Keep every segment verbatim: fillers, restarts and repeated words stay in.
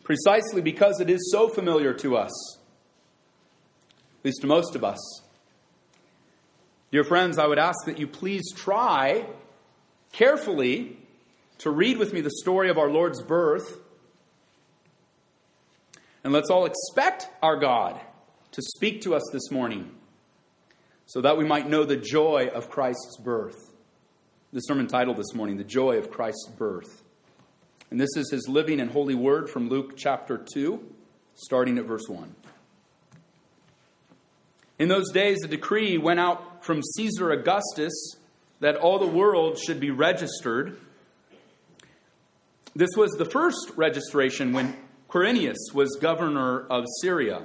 precisely because it is so familiar to us, at least to most of us. Dear friends, I would ask that you please try carefully to read with me the story of our Lord's birth. And let's all expect our God to speak to us this morning so that we might know the joy of Christ's birth. The sermon title this morning, The Joy of Christ's Birth. And this is his living and holy word from Luke chapter two, starting at verse one. In those days, a decree went out from Caesar Augustus that all the world should be registered. This was the first registration when Quirinius was governor of Syria.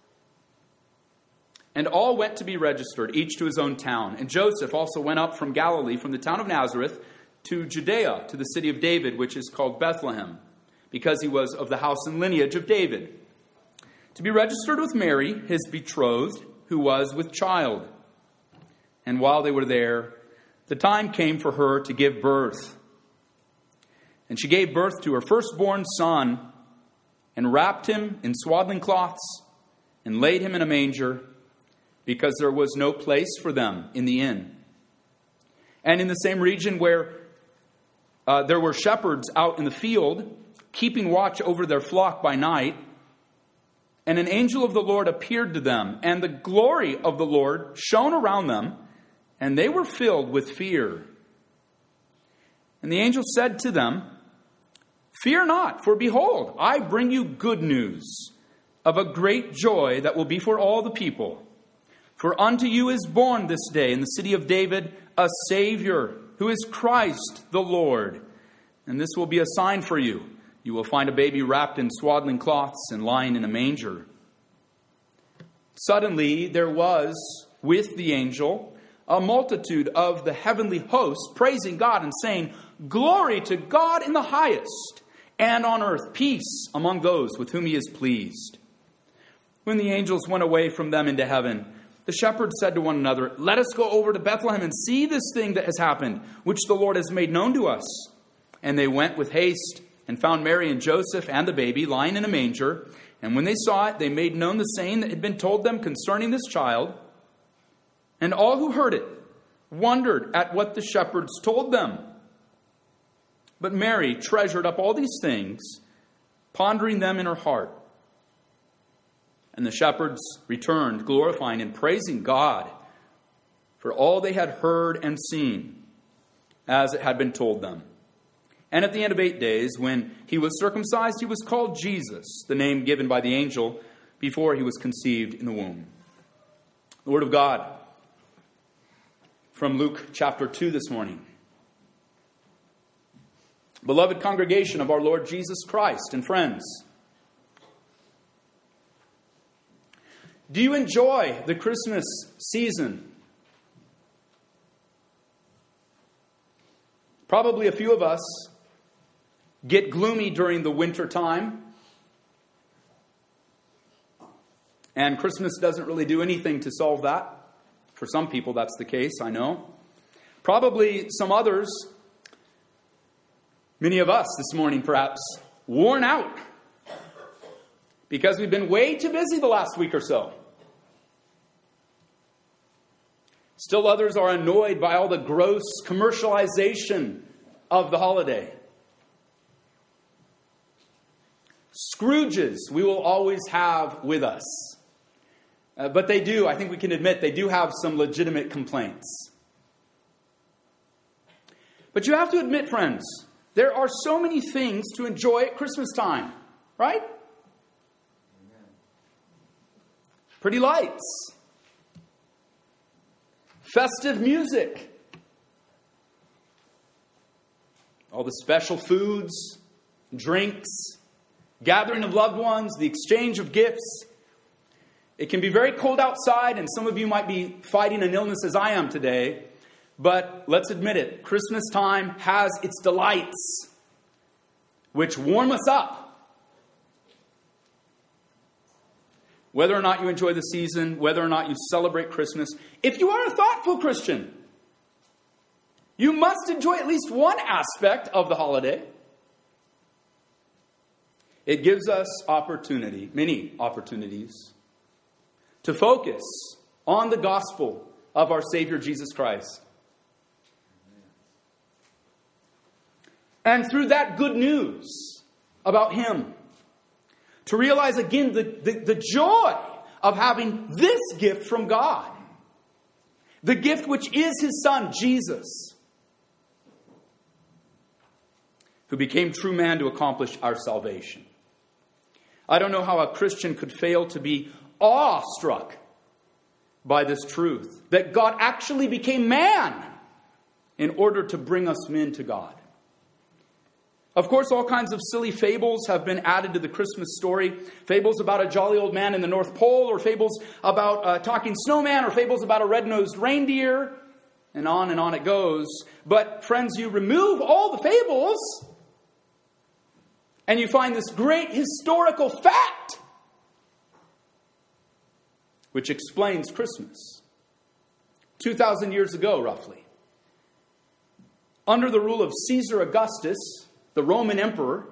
And all went to be registered, each to his own town. And Joseph also went up from Galilee, from the town of Nazareth, to Judea, to the city of David, which is called Bethlehem, because he was of the house and lineage of David, to be registered with Mary, his betrothed, who was with child. And while they were there, the time came for her to give birth. And she gave birth to her firstborn son, and wrapped him in swaddling cloths, and laid him in a manger, because there was no place for them in the inn. And in the same region where uh, there were shepherds out in the field, keeping watch over their flock by night, and an angel of the Lord appeared to them, and the glory of the Lord shone around them, and they were filled with fear. And the angel said to them, "Fear not, for behold, I bring you good news of a great joy that will be for all the people. For unto you is born this day in the city of David a Savior, who is Christ the Lord. And this will be a sign for you. You will find a baby wrapped in swaddling cloths and lying in a manger." Suddenly there was with the angel a multitude of the heavenly hosts, praising God and saying, "Glory to God in the highest, and on earth peace among those with whom he is pleased." When the angels went away from them into heaven, the shepherds said to one another, "Let us go over to Bethlehem and see this thing that has happened, which the Lord has made known to us." And they went with haste and found Mary and Joseph and the baby lying in a manger. And when they saw it, they made known the saying that had been told them concerning this child. And all who heard it wondered at what the shepherds told them. But Mary treasured up all these things, pondering them in her heart. And the shepherds returned, glorifying and praising God for all they had heard and seen, as it had been told them. And at the end of eight days, when he was circumcised, he was called Jesus, the name given by the angel before he was conceived in the womb. The Word of God from Luke chapter two this morning. Beloved congregation of our Lord Jesus Christ and friends, do you enjoy the Christmas season? Probably a few of us get gloomy during the winter time, and Christmas doesn't really do anything to solve that. For some people, that's the case, I know. Probably some others, many of us this morning perhaps, worn out because we've been way too busy the last week or so. Still others are annoyed by all the gross commercialization of the holiday. Scrooges we will always have with us. Uh, but they do, I think we can admit, they do have some legitimate complaints. But you have to admit, friends, there are so many things to enjoy at Christmas time, right? Pretty lights. Festive music. All the special foods, drinks, gathering of loved ones, the exchange of gifts. It can be very cold outside, and some of you might be fighting an illness as I am today. But let's admit it, Christmas time has its delights, which warm us up. Whether or not you enjoy the season, whether or not you celebrate Christmas, if you are a thoughtful Christian, you must enjoy at least one aspect of the holiday. it gives us opportunity, many opportunities, to focus on the gospel of our Savior Jesus Christ. And through that good news about Him, to realize again the, the, the joy of having this gift from God. The gift which is His Son, Jesus, who became true man to accomplish our salvation. I don't know how a Christian could fail to be awestruck by this truth, that God actually became man in order to bring us men to God. Of course, all kinds of silly fables have been added to the Christmas story. Fables about a jolly old man in the North Pole, or fables about a talking snowman, or fables about a red-nosed reindeer, and on and on it goes. But friends, you remove all the fables, and you find this great historical fact, which explains Christmas. two thousand years ago, roughly, under the rule of Caesar Augustus, the Roman emperor,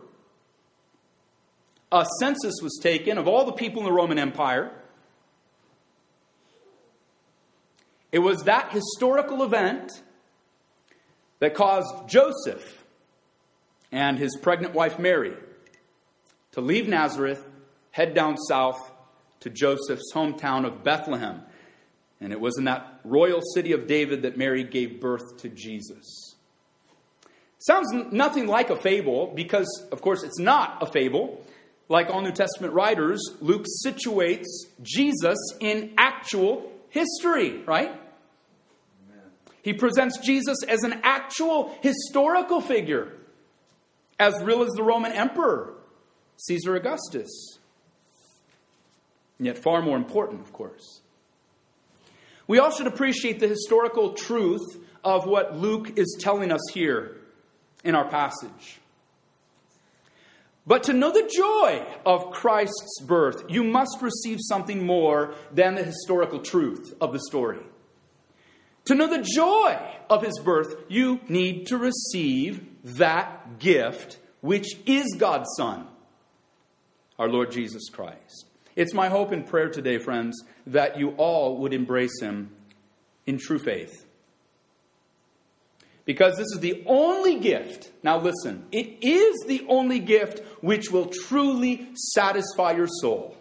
a census was taken of all the people in the Roman Empire. It was that historical event that caused Joseph and his pregnant wife Mary to leave Nazareth, head down south to Joseph's hometown of Bethlehem. And it was in that royal city of David that Mary gave birth to Jesus. Sounds nothing like a fable because, of course, it's not a fable. Like all New Testament writers, Luke situates Jesus in actual history, right? Amen. He presents Jesus as an actual historical figure, as real as the Roman emperor, Caesar Augustus. And yet far more important, of course. We all should appreciate the historical truth of what Luke is telling us here in our passage. But to know the joy of Christ's birth, you must receive something more than the historical truth of the story. To know the joy of His birth, you need to receive that gift, which is God's Son, our Lord Jesus Christ. It's my hope and prayer today, friends, that you all would embrace Him in true faith. Because this is the only gift, now listen, it is the only gift which will truly satisfy your soul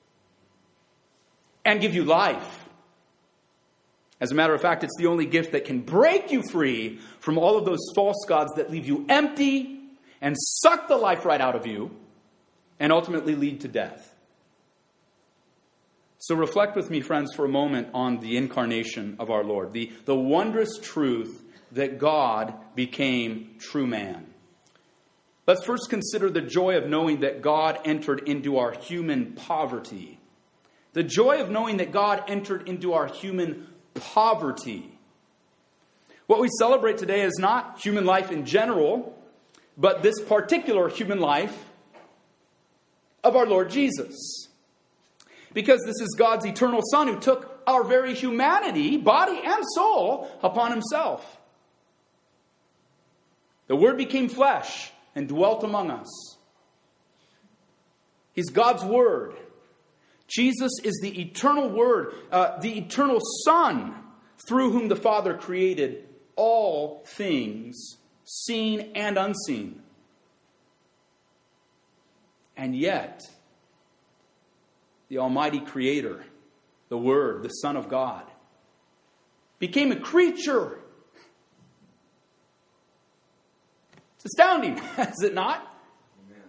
and give you life. As a matter of fact, it's the only gift that can break you free from all of those false gods that leave you empty and suck the life right out of you and ultimately lead to death. So reflect with me, friends, for a moment on the incarnation of our Lord, the, the wondrous truth that God became true man. Let's first consider the joy of knowing that God entered into our human poverty. The joy of knowing that God entered into our human poverty. What we celebrate today is not human life in general, but this particular human life of our Lord Jesus. Because this is God's eternal Son who took our very humanity, body and soul, upon Himself. The Word became flesh and dwelt among us. He's God's Word. Jesus is the eternal Word, uh, the eternal Son, through whom the Father created all things, seen and unseen. And yet, the Almighty Creator, the Word, the Son of God, became a creature. It's astounding, is it not? Amen.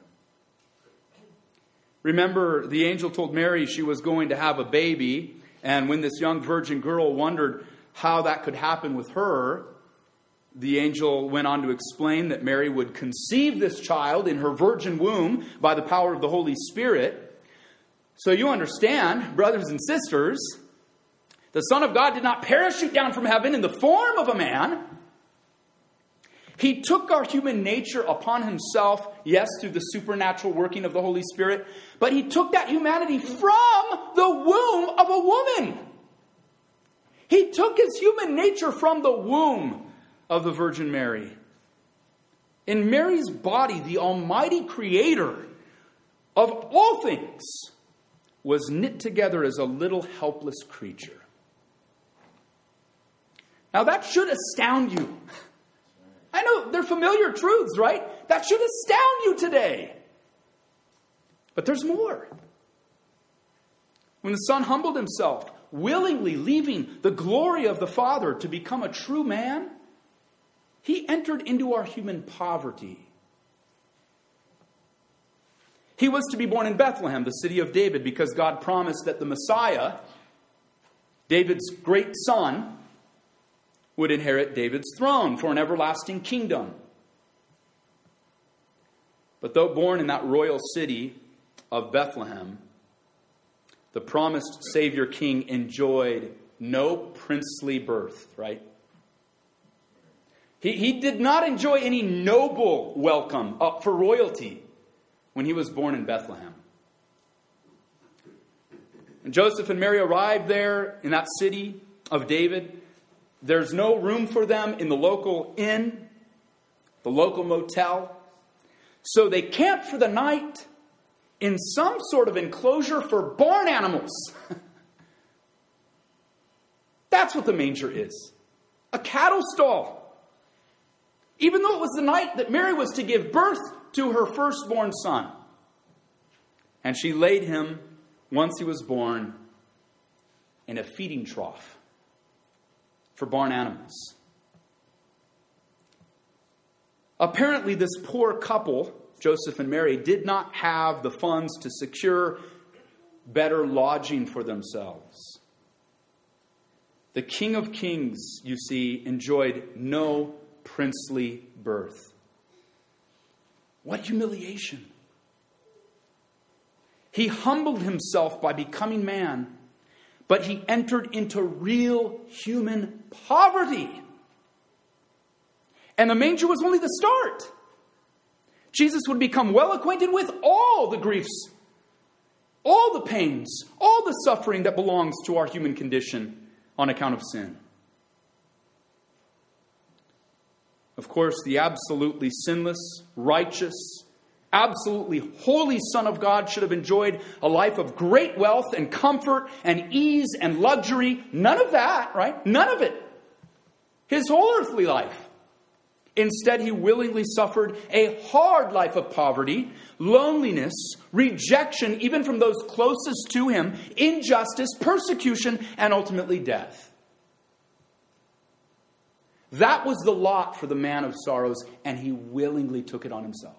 Remember, the angel told Mary she was going to have a baby, and when this young virgin girl wondered how that could happen with her, the angel went on to explain that Mary would conceive this child in her virgin womb by the power of the Holy Spirit. So you understand, brothers and sisters, the Son of God did not parachute down from heaven in the form of a man. He took our human nature upon Himself, yes, through the supernatural working of the Holy Spirit, but He took that humanity from the womb of a woman. He took His human nature from the womb of the Virgin Mary. In Mary's body, the Almighty Creator of all things, was knit together as a little helpless creature. Now that should astound you. I know they're familiar truths, right? That should astound you today. But there's more. When the Son humbled himself, willingly leaving the glory of the Father to become a true man, he entered into our human poverty. He was to be born in Bethlehem, the city of David, because God promised that the Messiah, David's great son, would inherit David's throne for an everlasting kingdom. But though born in that royal city of Bethlehem, the promised Savior King enjoyed no princely birth, right? He, he did not enjoy any noble welcome up for royalty when he was born in Bethlehem. When Joseph and Mary arrived there in that city of David, there's no room for them in the local inn, the local motel. So they camp for the night in some sort of enclosure for barn animals. That's what the manger is. A cattle stall. Even though it was the night that Mary was to give birth to her firstborn son. And she laid him, once he was born, in a feeding trough for barn animals. Apparently, this poor couple, Joseph and Mary, did not have the funds to secure better lodging for themselves. The King of Kings, you see, enjoyed no princely birth. What humiliation! He humbled himself by becoming man, but he entered into real human poverty. And the manger was only the start. Jesus would become well acquainted with all the griefs, all the pains, all the suffering that belongs to our human condition on account of sin. Of course, the absolutely sinless, righteous, absolutely holy Son of God should have enjoyed a life of great wealth and comfort and ease and luxury. None of that, right? None of it. His whole earthly life. Instead, he willingly suffered a hard life of poverty, loneliness, rejection, even from those closest to him, injustice, persecution, and ultimately death. That was the lot for the man of sorrows, and he willingly took it on himself.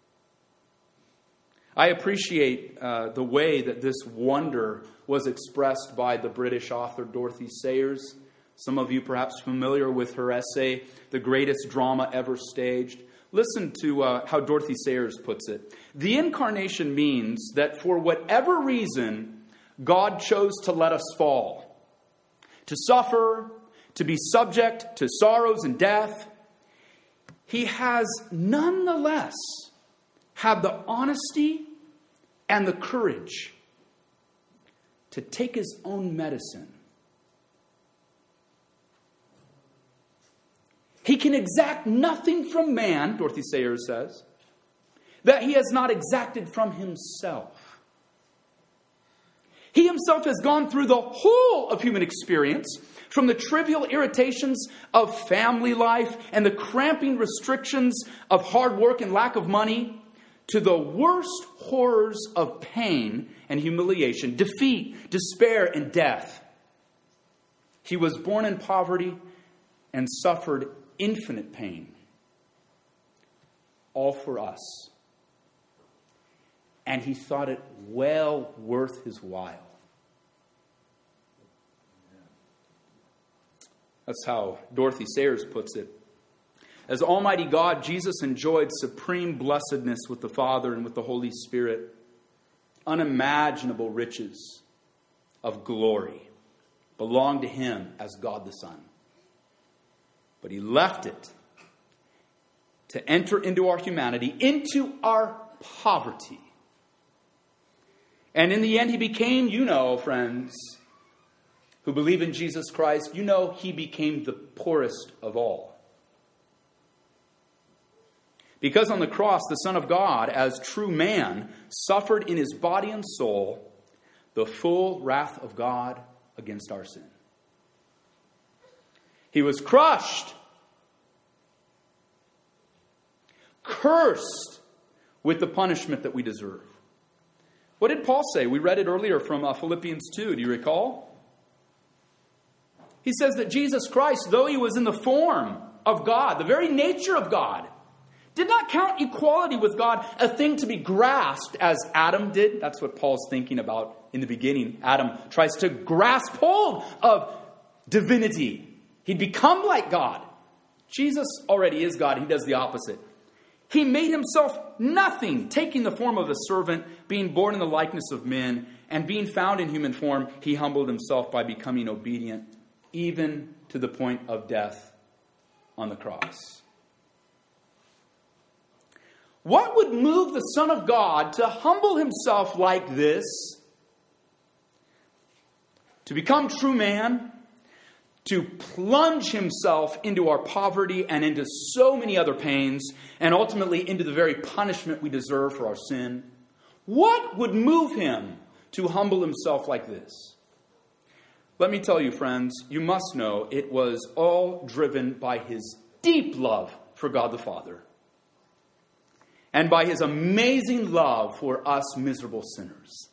I appreciate uh, the way that this wonder was expressed by the British author Dorothy Sayers. Some of you perhaps familiar with her essay, The Greatest Drama Ever Staged. Listen to uh, how Dorothy Sayers puts it. The incarnation means that for whatever reason, God chose to let us fall, to suffer, to be subject to sorrows and death. He has nonetheless had the honesty and the courage to take his own medicine. He can exact nothing from man, Dorothy Sayers says, that he has not exacted from himself. He himself has gone through the whole of human experience, from the trivial irritations of family life and the cramping restrictions of hard work and lack of money, to the worst horrors of pain and humiliation, defeat, despair, and death. He was born in poverty and suffered infinite pain, all for us. And he thought it well worth his while. That's how Dorothy Sayers puts it. As Almighty God, Jesus enjoyed supreme blessedness with the Father and with the Holy Spirit. Unimaginable riches of glory belong to him as God the Son. But he left it to enter into our humanity, into our poverty. And in the end, he became, you know, friends, who believe in Jesus Christ, you know he became the poorest of all. Because on the cross, the Son of God, as true man, suffered in his body and soul the full wrath of God against our sin. He was crushed, cursed with the punishment that we deserve. What did Paul say? We read it earlier from uh, Philippians two. Do you recall? He says that Jesus Christ, though he was in the form of God, the very nature of God, did not count equality with God a thing to be grasped as Adam did. That's what Paul's thinking about in the beginning. Adam tries to grasp hold of divinity. He'd become like God. Jesus already is God. He does the opposite. He made himself nothing, taking the form of a servant, being born in the likeness of men, and being found in human form, he humbled himself by becoming obedient, even to the point of death on the cross. What would move the Son of God to humble himself like this? To become true man? To plunge himself into our poverty and into so many other pains, and ultimately into the very punishment we deserve for our sin? What would move him to humble himself like this? Let me tell you, friends, you must know it was all driven by his deep love for God the Father, and by his amazing love for us miserable sinners.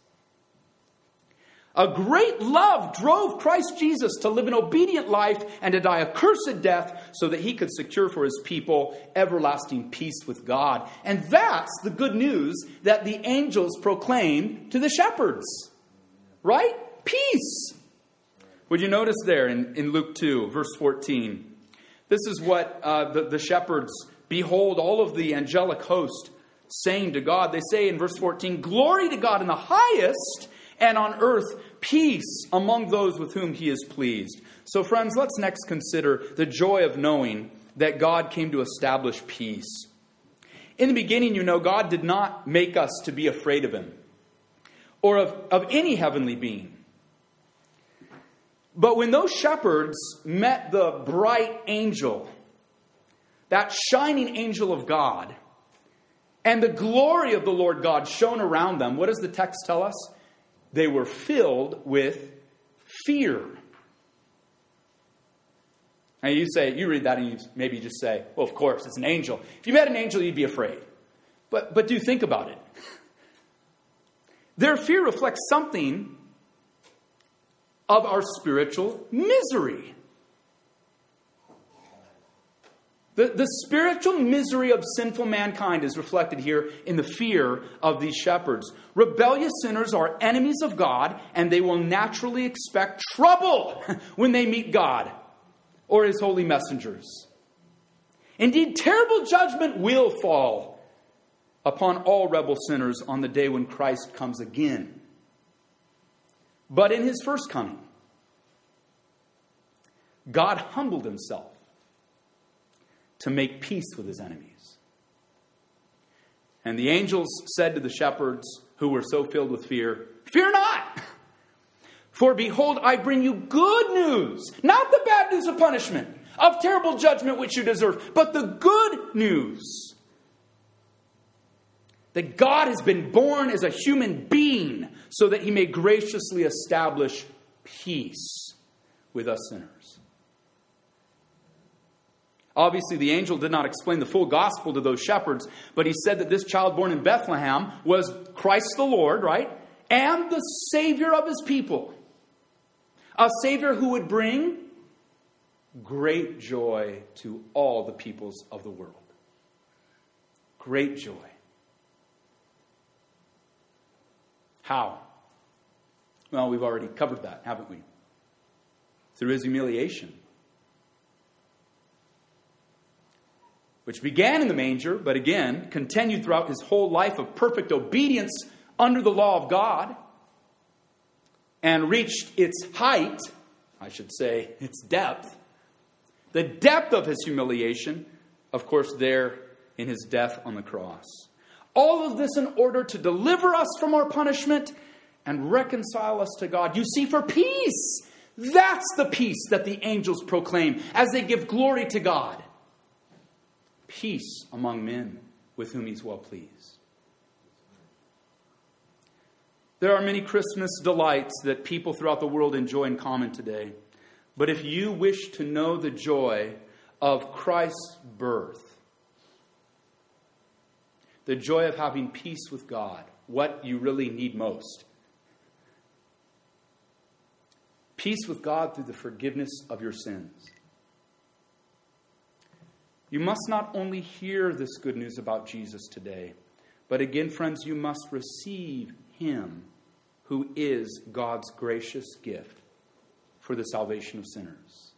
A great love drove Christ Jesus to live an obedient life and to die a cursed death so that he could secure for his people everlasting peace with God. And that's the good news that the angels proclaimed to the shepherds. Right? Peace. Would you notice there in, in Luke two, verse fourteen? This is what uh, the, the shepherds behold all of the angelic host saying to God. They say in verse fourteen, "Glory to God in the highest, and on earth peace among those with whom he is pleased." So friends, let's next consider the joy of knowing that God came to establish peace. In the beginning, you know, God did not make us to be afraid of him or of, of any heavenly being. But when those shepherds met the bright angel, that shining angel of God, and the glory of the Lord God shone around them, what does the text tell us? They were filled with fear. And you say, you read that and you maybe just say, well, of course, it's an angel. If you met an angel, you'd be afraid. But, but do think about it. Their fear reflects something of our spiritual misery. The, the spiritual misery of sinful mankind is reflected here in the fear of these shepherds. Rebellious sinners are enemies of God, and they will naturally expect trouble when they meet God or his holy messengers. Indeed, terrible judgment will fall upon all rebel sinners on the day when Christ comes again. But in his first coming, God humbled himself to make peace with his enemies. And the angels said to the shepherds who were so filled with fear, "Fear not! For behold, I bring you good news, not the bad news of punishment, of terrible judgment which you deserve, but the good news that God has been born as a human being so that he may graciously establish peace with us sinners." Obviously, the angel did not explain the full gospel to those shepherds, but he said that this child born in Bethlehem was Christ the Lord, right? And the Savior of his people. A Savior who would bring great joy to all the peoples of the world. Great joy. How? Well, we've already covered that, haven't we? Through his humiliation, which began in the manger, but again, continued throughout his whole life of perfect obedience under the law of God, and reached its height, I should say, its depth. The depth of his humiliation, of course, there in his death on the cross. All of this in order to deliver us from our punishment and reconcile us to God. You see, for peace. That's the peace that the angels proclaim as they give glory to God. Peace among men. with whom he's well pleased. There are many Christmas delights that people throughout the world enjoy in common today. But if you wish to know the joy of Christ's birth, the joy of having peace with God, what you really need most, peace with God through the forgiveness of your sins, you must not only hear this good news about Jesus today, but again, friends, you must receive him who is God's gracious gift for the salvation of sinners.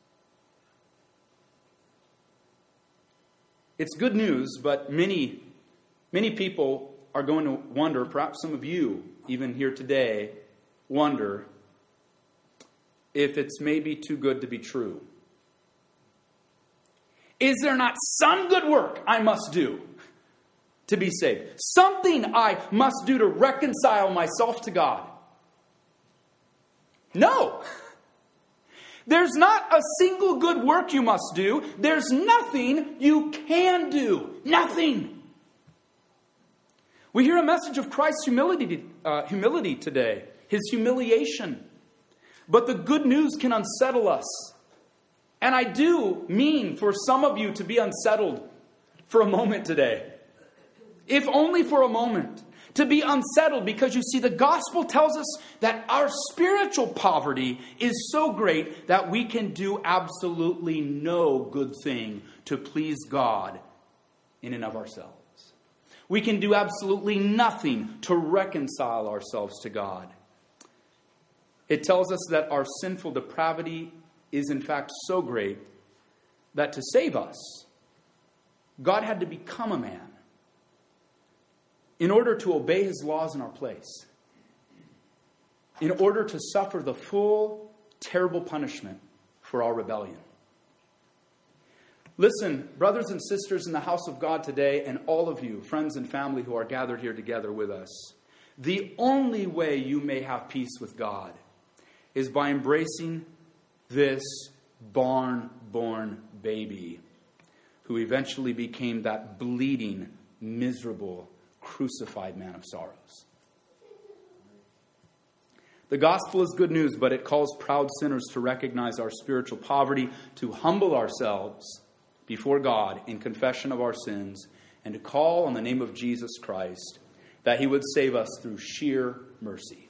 It's good news, but many, many people are going to wonder, perhaps some of you, even here today, wonder if it's maybe too good to be true. Is there not some good work I must do to be saved? Something I must do to reconcile myself to God? No. There's not a single good work you must do. There's nothing you can do. Nothing. We hear a message of Christ's humility, uh, humility today. His humiliation. But the good news can unsettle us. And I do mean for some of you to be unsettled for a moment today. If only for a moment. To be unsettled because you see the gospel tells us that our spiritual poverty is so great that we can do absolutely no good thing to please God in and of ourselves. We can do absolutely nothing to reconcile ourselves to God. It tells us that our sinful depravity is in fact so great that to save us, God had to become a man in order to obey his laws in our place, in order to suffer the full, terrible punishment for our rebellion. Listen, brothers and sisters in the house of God today, and all of you, friends and family who are gathered here together with us, the only way you may have peace with God is by embracing this barn-born baby who eventually became that bleeding, miserable, crucified man of sorrows. The gospel is good news, but it calls proud sinners to recognize our spiritual poverty, to humble ourselves before God in confession of our sins, and to call on the name of Jesus Christ that he would save us through sheer mercy.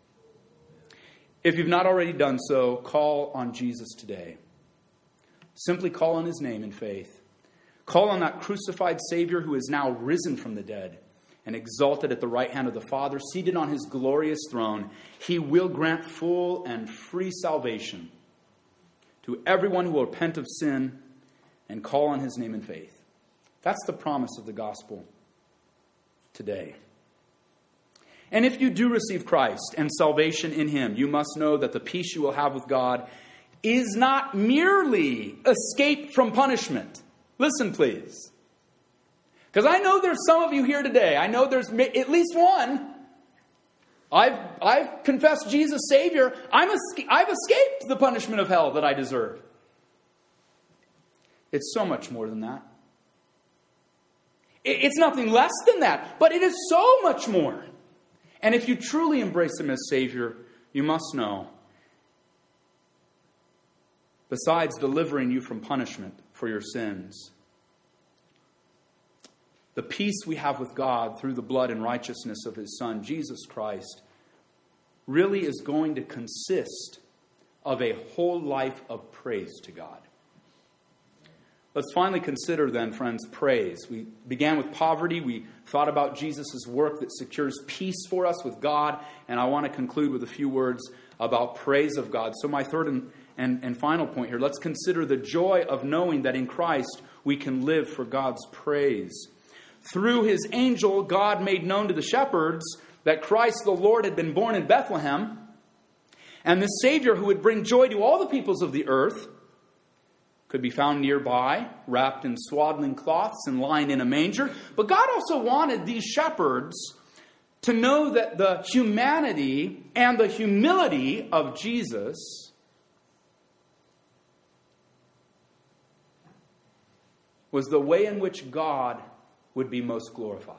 If you've not already done so, call on Jesus today. Simply call on his name in faith. Call on that crucified Savior who is now risen from the dead and exalted at the right hand of the Father, seated on his glorious throne. He will grant full and free salvation to everyone who will repent of sin and call on his name in faith. That's the promise of the gospel today. And if you do receive Christ and salvation in him, you must know that the peace you will have with God is not merely escape from punishment. Listen, please. Because I know there's some of you here today. I know there's at least one. I've, I've confessed Jesus Savior. I'm es- I've escaped the punishment of hell that I deserve. It's so much more than that. It, it's nothing less than that. But it is so much more. And if you truly embrace him as Savior, you must know, besides delivering you from punishment for your sins, the peace we have with God through the blood and righteousness of his Son, Jesus Christ, really is going to consist of a whole life of praise to God. Let's finally consider then, friends, praise. We began with poverty. We thought about Jesus' work that secures peace for us with God. And I want to conclude with a few words about praise of God. So my third and, and, and final point here, let's consider the joy of knowing that in Christ we can live for God's praise. Through his angel, God made known to the shepherds that Christ the Lord had been born in Bethlehem. And the Savior who would bring joy to all the peoples of the earth could be found nearby, wrapped in swaddling cloths and lying in a manger. But God also wanted these shepherds to know that the humanity and the humility of Jesus was the way in which God would be most glorified.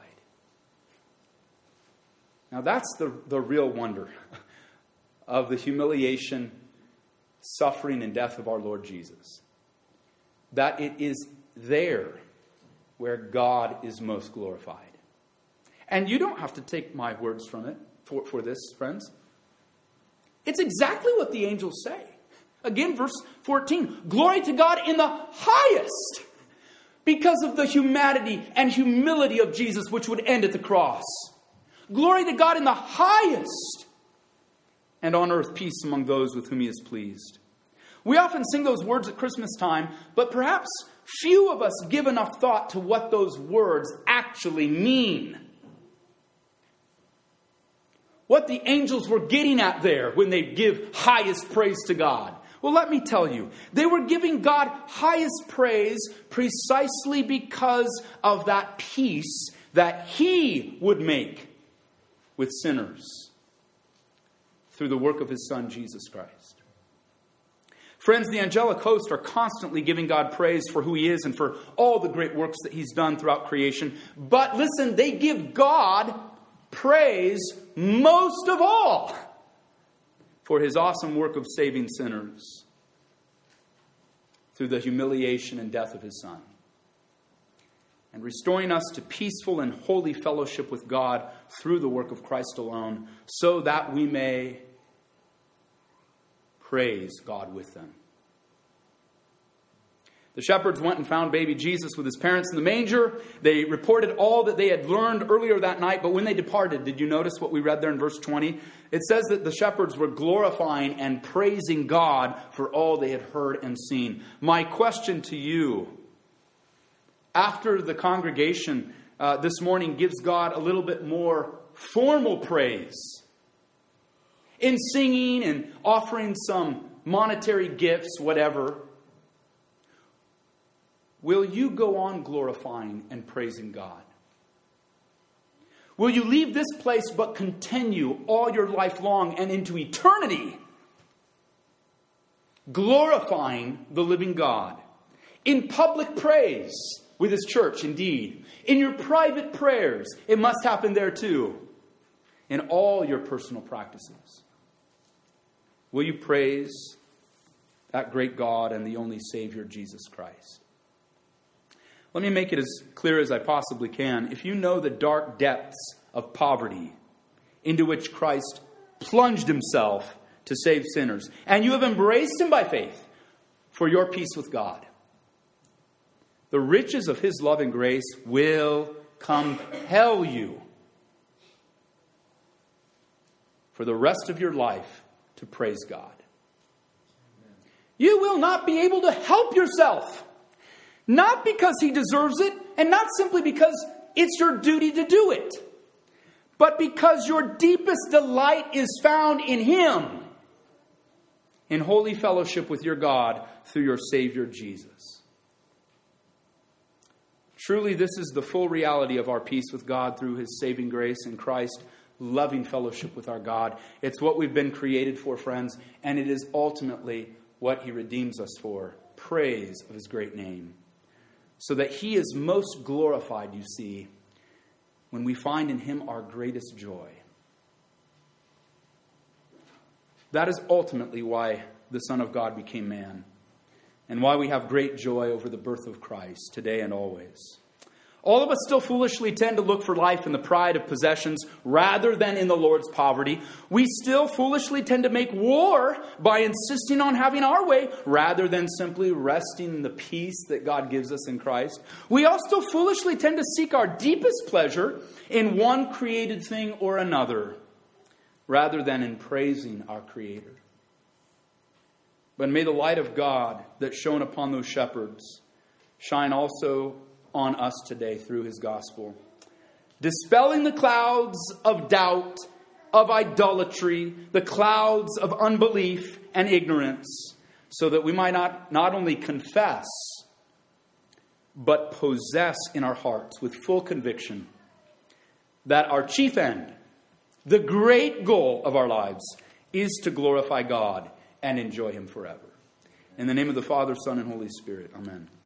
Now that's the, the real wonder of the humiliation, suffering, and death of our Lord Jesus. That it is there where God is most glorified. And you don't have to take my words from it for, for this, friends. It's exactly what the angels say. Again, verse fourteen. Glory to God in the highest, because of the humanity and humility of Jesus, which would end at the cross. Glory to God in the highest, and on earth peace among those with whom he is pleased. We often sing those words at Christmas time, but perhaps few of us give enough thought to what those words actually mean. What the angels were getting at there when they give highest praise to God. Well, let me tell you, they were giving God highest praise precisely because of that peace that he would make with sinners through the work of his Son, Jesus Christ. Friends, the angelic host are constantly giving God praise for who he is and for all the great works that he's done throughout creation. But listen, they give God praise most of all for his awesome work of saving sinners through the humiliation and death of his Son, and restoring us to peaceful and holy fellowship with God through the work of Christ alone, so that we may praise God with them. The shepherds went and found baby Jesus with his parents in the manger. They reported all that they had learned earlier that night, but when they departed, did you notice what we read there in verse twenty? It says that the shepherds were glorifying and praising God for all they had heard and seen. My question to you, after the congregation uh, this morning gives God a little bit more formal praise in singing and offering some monetary gifts, whatever, will you go on glorifying and praising God? Will you leave this place but continue all your life long and into eternity glorifying the living God in public praise with his church, indeed, in your private prayers? It must happen there too. In all your personal practices, will you praise that great God and the only Savior, Jesus Christ? Let me make it as clear as I possibly can. If you know the dark depths of poverty into which Christ plunged himself to save sinners, and you have embraced him by faith for your peace with God, the riches of his love and grace will compel you for the rest of your life to praise God. You will not be able to help yourself. Not because he deserves it, and not simply because it's your duty to do it, but because your deepest delight is found in him, in holy fellowship with your God through your Savior Jesus. Truly, this is the full reality of our peace with God through his saving grace in Christ, loving fellowship with our God. It's what we've been created for, friends, and it is ultimately what he redeems us for. Praise of his great name. So that he is most glorified, you see, when we find in him our greatest joy. That is ultimately why the Son of God became man, and why we have great joy over the birth of Christ today and always. All of us still foolishly tend to look for life in the pride of possessions rather than in the Lord's poverty. We still foolishly tend to make war by insisting on having our way rather than simply resting in the peace that God gives us in Christ. We all still foolishly tend to seek our deepest pleasure in one created thing or another rather than in praising our Creator. But may the light of God that shone upon those shepherds shine also on us today through his gospel, dispelling the clouds of doubt, of idolatry, the clouds of unbelief and ignorance, so that we might not, not only confess, but possess in our hearts with full conviction that our chief end, the great goal of our lives, is to glorify God and enjoy him forever. In the name of the Father, Son, and Holy Spirit. Amen.